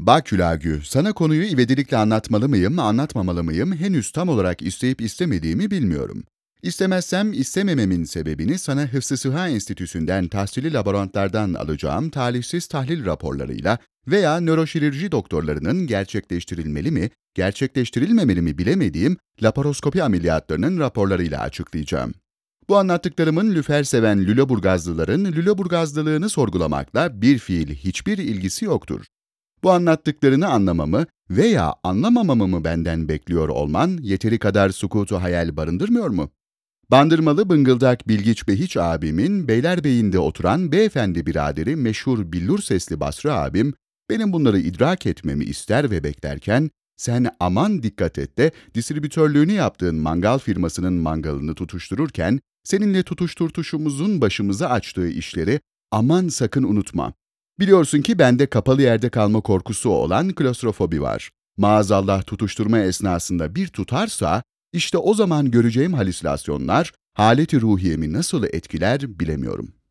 Bak Hülagü, sana konuyu ivedilikle anlatmalı mıyım, anlatmamalı mıyım henüz tam olarak isteyip istemediğimi bilmiyorum. İstemezsem istemememin sebebini sana Hıfzı Sıha Enstitüsü'nden tahsili laborantlardan alacağım talihsiz tahlil raporlarıyla veya nöroşirurji doktorlarının gerçekleştirilmeli mi, gerçekleştirilmemeli mi bilemediğim laparoskopi ameliyatlarının raporlarıyla açıklayacağım. Bu anlattıklarımın lüfer seven Lüleburgazlıların Lüleburgazlılığını sorgulamakla bir fiil hiçbir ilgisi yoktur. Bu anlattıklarını anlamamı veya anlamamamı mı benden bekliyor olman yeteri kadar sukutu hayal barındırmıyor mu? Bandırmalı Bıngıldak Bilgiç Behiç abimin Beylerbeyi'nde oturan beyefendi biraderi meşhur billur sesli Basri abim, benim bunları idrak etmemi ister ve beklerken, sen aman dikkat et de distribütörlüğünü yaptığın mangal firmasının mangalını tutuştururken, seninle tutuşturtuşumuzun başımıza açtığı işleri aman sakın unutma. Biliyorsun ki bende kapalı yerde kalma korkusu olan klostrofobi var. Maazallah tutuşturma esnasında bir tutarsa, işte o zaman göreceğim halüsinasyonlar, haleti ruhiyemi nasıl etkiler bilemiyorum.